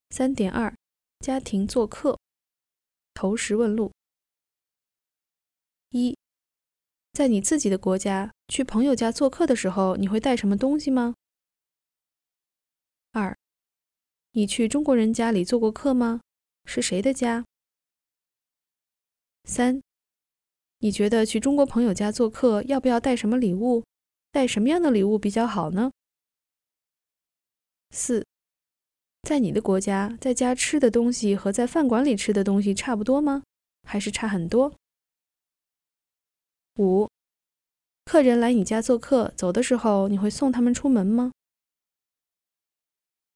3.2 家庭做客投石问路。1. 在你自己的国家去朋友家做客的时候，你会带什么东西吗？ 2. 你去中国人家里做过客吗？是谁的家？ 3. 你觉得去中国朋友家做客要不要带什么礼物？带什么样的礼物比较好呢？ 4. 在你的国家，在家吃的东西和在饭馆里吃的东西差不多吗？还是差很多？ 5. 客人来你家做客，走的时候你会送他们出门吗？